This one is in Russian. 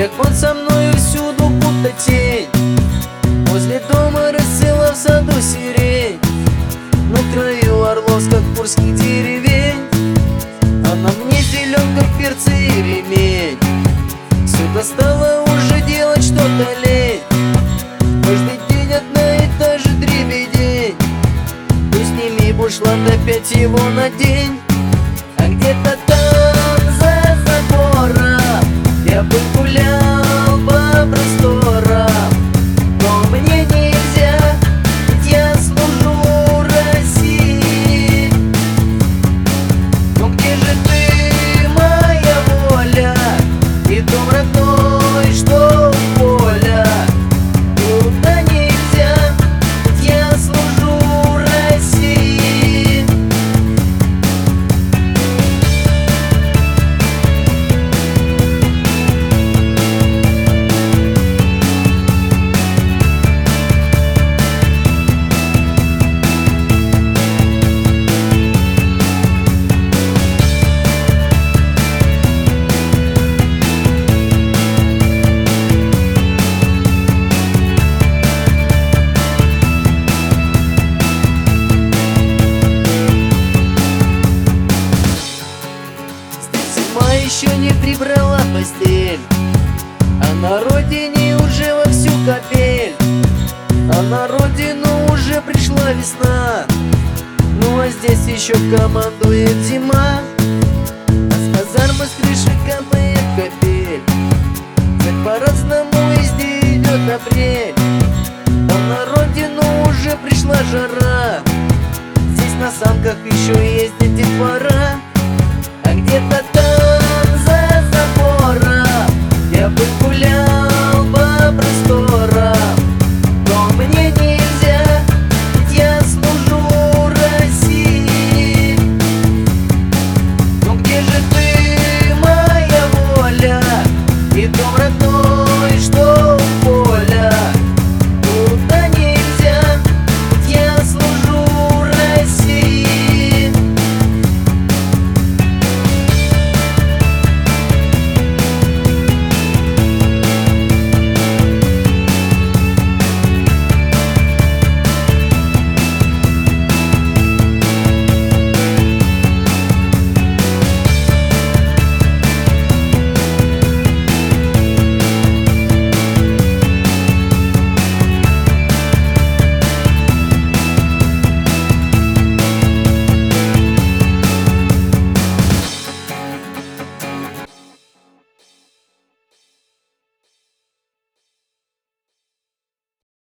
как он со мною всюду будто тень. Возле дома расцвела в саду сирень, на краю Орловско-Курских деревень. А на мне зелен, как перцы и ремень. Сюда стало уже делать что-то лень. Каждый день одна и та же дребедень. Ну сними бушлат, опять его надень. А где-то там за забором я бы гулял по просторам, но мне нельзя, ведь я служу России. Но где же ты, моя воля, и дом родной, что в полях? Туда нельзя, ведь я служу России. Зима еще не прибрала постель, а на родине уже вовсю капель. А на родину уже пришла весна, ну а здесь еще командует зима. А с казармы с крыши капает капель, так по-разному везде идет апрель. А на родину уже пришла жара, здесь на санках еще ездит детвора. А где-то